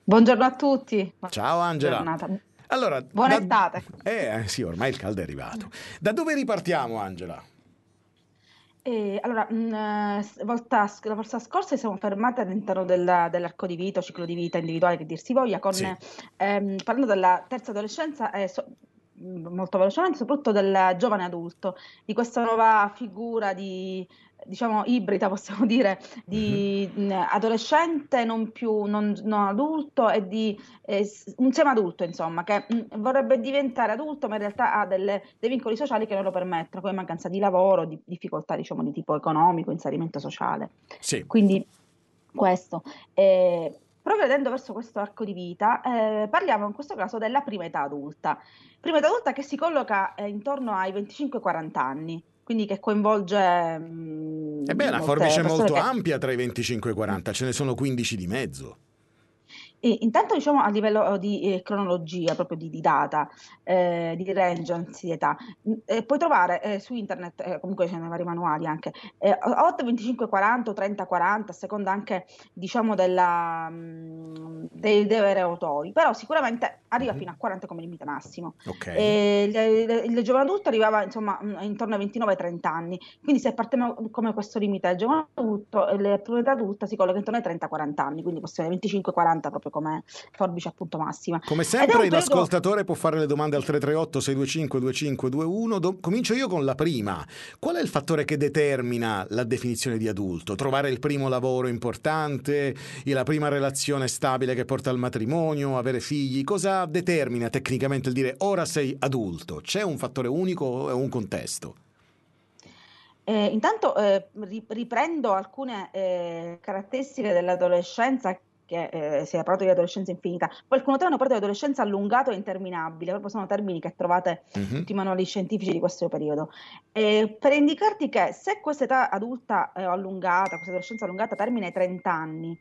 Buongiorno a tutti, buona Ciao Angela. giornata, Allora, buona estate. sì, ormai il caldo è arrivato. Da dove ripartiamo, Angela? Allora, la volta scorsa siamo fermati all'interno dell'arco di vita, o ciclo di vita individuale che dir si voglia, Sì. parlando della terza adolescenza e molto velocemente, soprattutto del giovane adulto, di questa nuova figura di, diciamo, ibrida, possiamo dire, Mhm. di adolescente non più non adulto e di un semi-adulto, insomma, che vorrebbe diventare adulto, ma in realtà ha dei vincoli sociali che non lo permettono, come mancanza di lavoro, di difficoltà, diciamo, di tipo economico, inserimento sociale. Sì. Quindi questo. Progredendo verso questo arco di vita, parliamo in questo caso della prima età adulta. Prima età adulta che si colloca intorno ai 25-40 anni, quindi che coinvolge Beh, è una molte forbice persone molto che... ampia tra i 25 e i 40, ce ne sono 15 di mezzo. E intanto diciamo a livello di cronologia, proprio di data, di range, anzi di età, puoi trovare su internet, comunque ce ne vari manuali anche, 8, 25, 40 o 30, 40, a seconda anche diciamo dei veri autori, però sicuramente arriva Mhm. fino a 40 come limite massimo. Ok. Il giovane adulto arrivava insomma intorno ai 29-30 anni, quindi se partiamo come questo limite del giovane adulto, l'età adulta si colloca intorno ai 30-40 anni, quindi possiamo 25-40 proprio come forbice appunto massima. Come Ed è un sempre periodo... l'ascoltatore può fare le domande al Sì. 338-625-2521. Comincio io con la prima. Qual è il fattore che determina la definizione di adulto? Trovare il primo lavoro importante, la prima relazione stabile che porta al matrimonio, avere figli? Cosa determina tecnicamente il dire ora sei adulto? C'è un fattore unico o è un contesto? Intanto riprendo alcune caratteristiche dell'adolescenza che si è parlato di adolescenza infinita. Qualcuno te hanno parlato di adolescenza allungato e interminabile, proprio sono termini che trovate in Mhm. tutti i manuali scientifici di questo periodo. Per indicarti che se questa età adulta allungata, questa adolescenza allungata termina ai 30 anni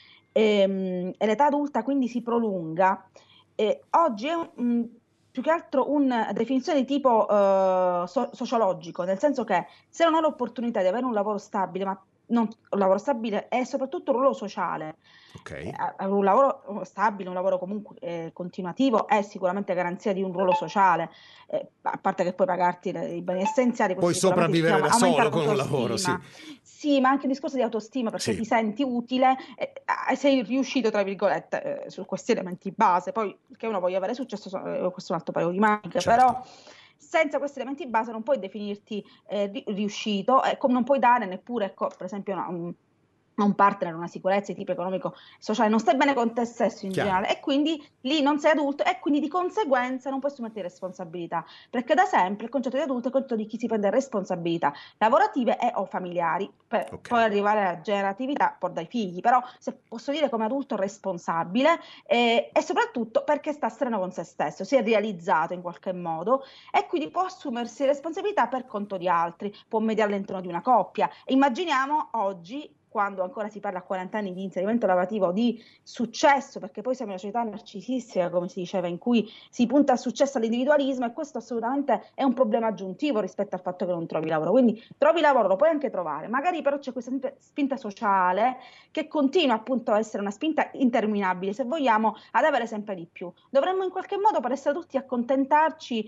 e l'età adulta quindi si prolunga, oggi è più che altro una definizione di tipo sociologico, nel senso che se non ho l'opportunità di avere un lavoro stabile, ma non, un lavoro stabile e soprattutto un ruolo sociale, Ok. un lavoro stabile, un lavoro comunque continuativo è sicuramente garanzia di un ruolo sociale, a parte che puoi pagarti i beni essenziali, questo Puoi sicuramente sopravvivere diciamo, da aumenta solo con un lavoro, l'autostima. sì. Sì, ma anche il discorso di autostima perché Sì. ti senti utile, sei riuscito, tra virgolette, su questi elementi base. Poi che uno voglia avere successo, questo è un altro paio di maniche, Certo. però senza questi elementi base non puoi definirti riuscito, non puoi dare neppure, ecco, per esempio, a un partner una sicurezza di tipo economico, sociale, non stai bene con te stesso in Chiaro. generale e quindi lì non sei adulto e quindi di conseguenza non puoi assumerti responsabilità, perché da sempre il concetto di adulto è il concetto di chi si prende responsabilità lavorative e o familiari, per Ok. poi arrivare alla generatività, poi dai figli, però se posso dire come adulto responsabile e soprattutto perché sta sereno con se stesso, si è realizzato in qualche modo e quindi può assumersi responsabilità per conto di altri, può mediare all'interno di una coppia. E immaginiamo oggi, quando ancora si parla a 40 anni di inserimento lavorativo, di successo, perché poi siamo in una società narcisistica, come si diceva, in cui si punta al successo, all'individualismo e questo assolutamente è un problema aggiuntivo rispetto al fatto che non trovi lavoro. Quindi trovi lavoro, lo puoi anche trovare, magari però c'è questa spinta sociale che continua appunto a essere una spinta interminabile, se vogliamo, ad avere sempre di più. Dovremmo in qualche modo, per essere tutti, accontentarci,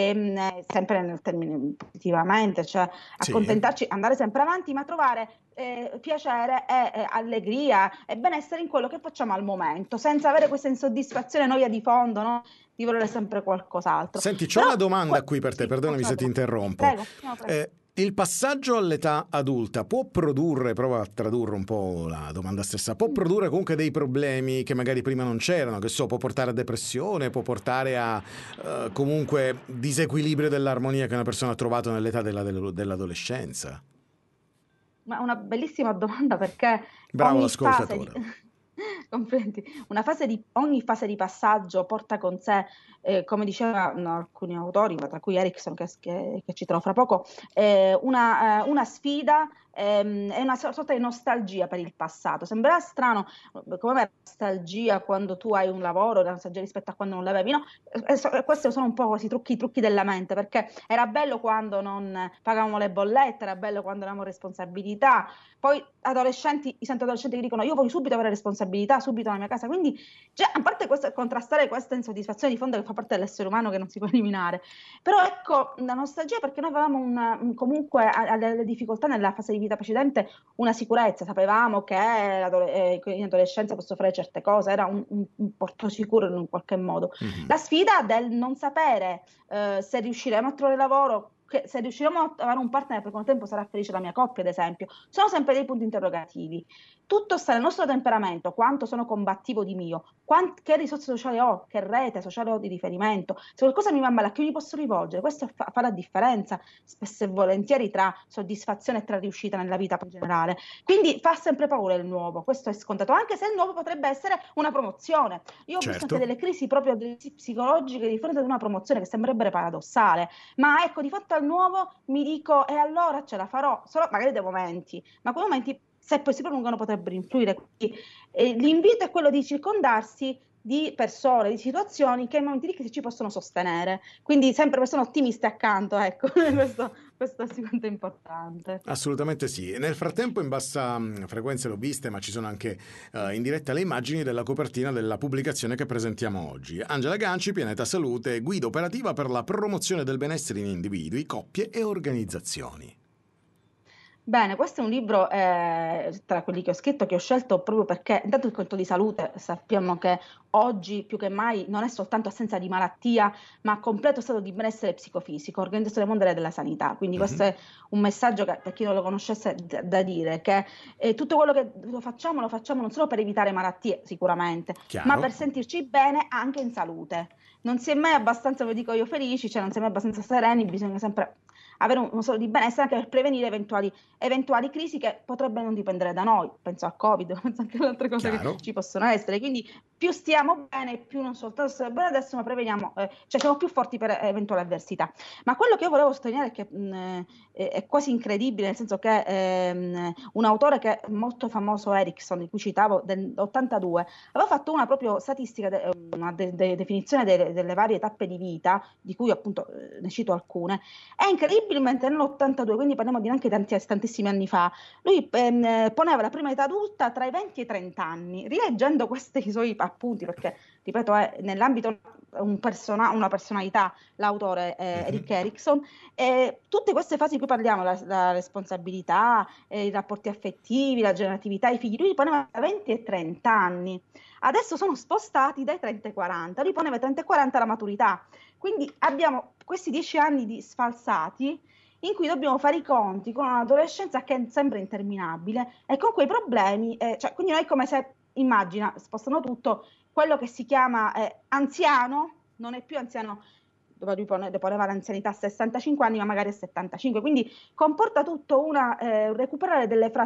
sempre nel termine positivamente, cioè Sì. accontentarci, andare sempre avanti, ma trovare piacere e allegria e benessere in quello che facciamo al momento, senza avere questa insoddisfazione, noia di fondo, no? Di volere sempre qualcos'altro. Senti, c'ho Però, una domanda qui per te, sì, perdonami se ti facciamo. interrompo. Prego, no, prego. Il passaggio all'età adulta può produrre, prova a tradurre un po' la domanda stessa, può produrre comunque dei problemi che magari prima non c'erano, che so, può portare a depressione, può portare a comunque disequilibrio dell'armonia che una persona ha trovato nell'età dell'adolescenza? Ma una bellissima domanda perché Bravo ogni fase di, l'ascoltatore. complendi, ogni fase di passaggio porta con sé, come dicevano alcuni autori, ma tra cui Erickson, che ci trovo fra poco, una sfida è una sorta di nostalgia per il passato. Sembrerà strano, come nostalgia quando tu hai un lavoro, la nostalgia rispetto a quando non l'avevi, no? Questi sono un po' quasi trucchi della mente, perché era bello quando non pagavamo le bollette, era bello quando avevamo responsabilità. Poi adolescenti, io sento adolescenti che dicono io voglio subito avere responsabilità, subito nella mia casa, quindi cioè, a parte questo, contrastare questa insoddisfazione di fondo che fa parte dell'essere umano che non si può eliminare, però ecco, la nostalgia perché noi avevamo comunque alle difficoltà nella fase di vita precedente una sicurezza, sapevamo che in adolescenza posso fare certe cose, era un porto sicuro in un qualche modo. Mhm. La sfida del non sapere se riusciremo a trovare lavoro, se riusciremo a avere un partner per quanto tempo sarà felice la mia coppia, ad esempio, sono sempre dei punti interrogativi. Tutto sta nel nostro temperamento, quanto sono combattivo di mio, che risorse sociali ho, che rete sociale ho di riferimento, se qualcosa mi va male a chi mi posso rivolgere, questo fa la differenza spesso e volentieri tra soddisfazione e tra riuscita nella vita in generale. Quindi fa sempre paura il nuovo, questo è scontato, anche se il nuovo potrebbe essere una promozione. Io ho visto anche Certo. delle crisi proprio psicologiche di fronte ad una promozione che sembrerebbe paradossale, ma ecco, di fatto al nuovo mi dico, e allora ce la farò, solo magari dei momenti, ma quei momenti, se poi si prolungano, potrebbero influire. Quindi, l'invito è quello di circondarsi di persone, di situazioni che in momenti di crisi ci possono sostenere. Quindi sempre persone ottimiste accanto, ecco, questo è sicuramente importante. Assolutamente sì. Nel frattempo in bassa frequenza l'ho viste, ma ci sono anche in diretta le immagini della copertina della pubblicazione che presentiamo oggi. Angela Ganci, Pianeta Salute, guida operativa per la promozione del benessere in individui, coppie e organizzazioni. Bene, questo è un libro tra quelli che ho scritto che ho scelto proprio perché intanto il concetto di salute sappiamo che oggi più che mai non è soltanto assenza di malattia, ma completo stato di benessere psicofisico, Organizzazione Mondiale della Sanità. Quindi questo Mhm. è un messaggio che per chi non lo conoscesse da dire, che tutto quello che lo facciamo non solo per evitare malattie sicuramente, ma Chiaro? per sentirci bene anche in salute. Non si è mai abbastanza, ve lo dico io, felici, cioè non si è mai abbastanza sereni, bisogna sempre avere uno stato di benessere anche per prevenire eventuali crisi che potrebbero non dipendere da noi, penso al Covid, penso anche ad altre cose che Chiaro? ci possono essere, quindi più stiamo bene, più non soltanto stiamo bene adesso, ma preveniamo, cioè siamo più forti per eventuali avversità. Ma quello che io volevo sottolineare è che è quasi incredibile, nel senso che un autore che è molto famoso, Erickson, di cui citavo, dell'82, aveva fatto una proprio statistica, una definizione delle varie tappe di vita, di cui appunto ne cito alcune. È incredibilmente nell'82, quindi parliamo di neanche tantissimi anni fa, lui poneva la prima età adulta tra i 20 e i 30 anni. Rileggendo questi suoi appunti, perché ripeto, è nell'ambito una personalità, l'autore Mhm. Eric Erickson, tutte queste fasi di cui parliamo, la responsabilità, i rapporti affettivi, la generatività, i figli, lui li poneva tra 20 e 30 anni. Adesso sono spostati dai 30 ai 40, lui poneva 30 e 40 la maturità. Quindi abbiamo questi 10 anni di sfalsati in cui dobbiamo fare i conti con un'adolescenza che sembra interminabile e con quei problemi, cioè, quindi noi come se, immagina, spostano tutto, quello che si chiama anziano, non è più anziano, dove lui poneva l'anzianità a 65 anni, ma magari a 75, quindi comporta tutto recuperare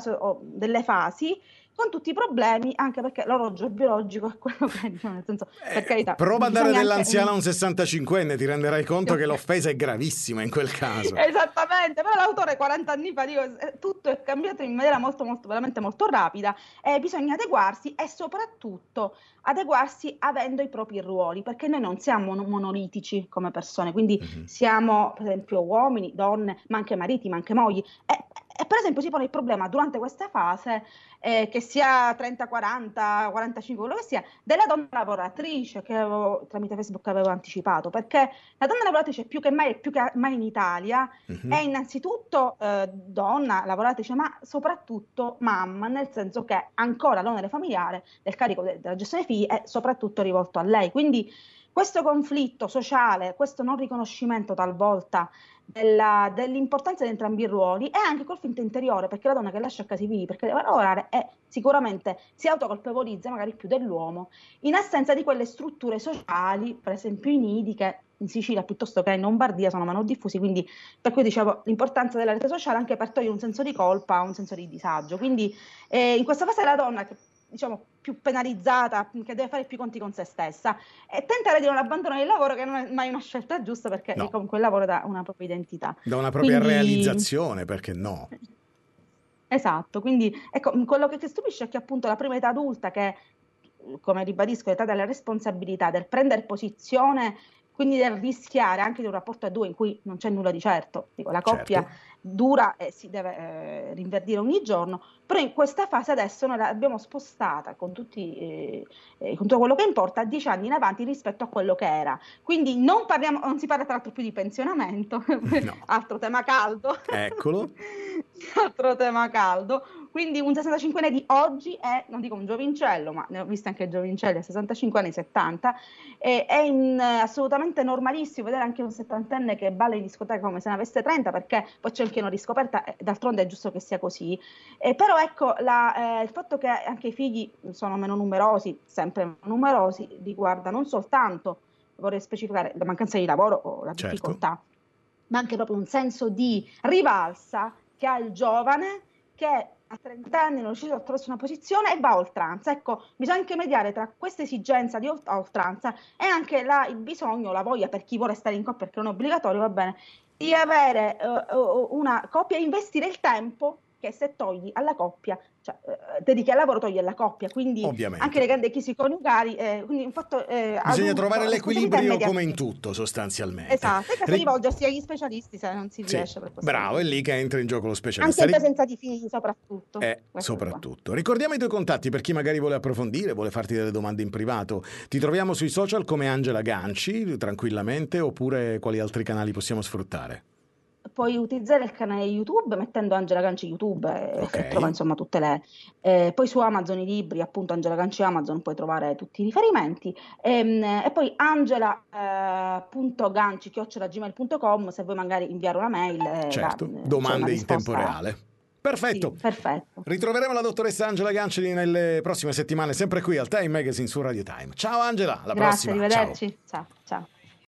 delle fasi con tutti i problemi, anche perché l'orologio biologico è quello che è, diciamo, nel senso, per carità, Prova a dare bisogna anche dell'anziano a un 65enne, ti renderai conto che Ok. l'offesa è gravissima in quel caso. Esattamente, però l'autore 40 anni fa, dico, tutto è cambiato in maniera veramente molto rapida e bisogna adeguarsi e soprattutto adeguarsi avendo i propri ruoli, perché noi non siamo monolitici come persone, quindi Mhm. siamo per esempio uomini, donne, ma anche mariti, ma anche mogli e per esempio si pone il problema durante questa fase, che sia 30, 40, 45, quello che sia, della donna lavoratrice che tramite Facebook avevo anticipato, perché la donna lavoratrice più che mai e più che mai in Italia è Mhm. innanzitutto donna lavoratrice, ma soprattutto mamma, nel senso che ancora l'onere familiare del carico della gestione dei figli è soprattutto rivolto a lei. Quindi questo conflitto sociale, questo non riconoscimento talvolta dell'importanza di entrambi i ruoli è anche col finto interiore, perché la donna che lascia a casa i figli perché deve lavorare è sicuramente si autocolpevolizza magari più dell'uomo in assenza di quelle strutture sociali, per esempio i nidi, che in Sicilia piuttosto che in Lombardia sono meno diffusi, quindi per cui dicevo l'importanza della rete sociale anche per togliere un senso di colpa, un senso di disagio. Quindi in questa fase la donna che diciamo più penalizzata, che deve fare più conti con se stessa e tentare di non abbandonare il lavoro, che non è mai una scelta giusta perché No, comunque il lavoro dà una propria identità. da una propria Quindi realizzazione, perché no? Esatto, quindi ecco, quello che ti stupisce è che appunto la prima età adulta, che come ribadisco, l'età della responsabilità, del prendere posizione, quindi del rischiare anche di un rapporto a due in cui non c'è nulla di certo, dico, la coppia Certo, dura e si deve rinverdire ogni giorno, però in questa fase adesso noi l'abbiamo spostata con con tutto quello che importa a 10 anni in avanti rispetto a quello che era. Quindi non si parla tra l'altro più di pensionamento, no, altro tema caldo, eccolo, altro tema caldo. Quindi un 65enne di oggi è, non dico un giovincello, ma ne ho viste anche giovincelli a 65 anni, 70, assolutamente normalissimo vedere anche un 70enne che balla in discoteca come se ne avesse 30, perché poi c'è anche una riscoperta, d'altronde è giusto che sia così. Però ecco, il fatto che anche i figli sono meno numerosi, sempre meno numerosi, riguarda non soltanto, vorrei specificare, la mancanza di lavoro o la certo. difficoltà, ma anche proprio un senso di rivalsa che ha il giovane che a 30 anni non è riuscito a trovarsi una posizione e va a oltranza. Ecco, bisogna anche mediare tra questa esigenza di oltranza e anche il bisogno, la voglia per chi vuole stare in coppia, perché non è obbligatorio, va bene, di avere una coppia e investire il tempo che se togli alla coppia, cioè dedichi al lavoro, togli alla coppia, quindi anche le Ovviamente. grandi crisi coniugali, quindi un fatto Bisogna adulto, trovare responsabilità l'equilibrio come in immediata. tutto, sostanzialmente. Esatto, e basta rivolgersi agli specialisti se non si Sì, riesce per questo bravo, è motivo. lì che entra in gioco lo Anche specialista. in presenza di figli, soprattutto. Ecco qua. Soprattutto. Ricordiamo i tuoi contatti per chi magari vuole approfondire, vuole farti delle domande in privato. Ti troviamo sui social come Angela Ganci, tranquillamente, oppure quali altri canali possiamo sfruttare? Puoi utilizzare il canale YouTube mettendo Angela Ganci YouTube Ok, e trova insomma tutte le... poi su Amazon i libri, appunto Angela Ganci Amazon, puoi trovare tutti i riferimenti. E poi angela.ganci@gmail.com se vuoi magari inviare una mail, certo, c'è una domande in tempo risposta. reale. Sì, Perfetto. perfetto. Ritroveremo la dottoressa Angela Ganci nelle prossime settimane, sempre qui al Time Magazine su Radio Time. Ciao Angela, alla Grazie, prossima. Ciao. arrivederci. Ciao, ciao.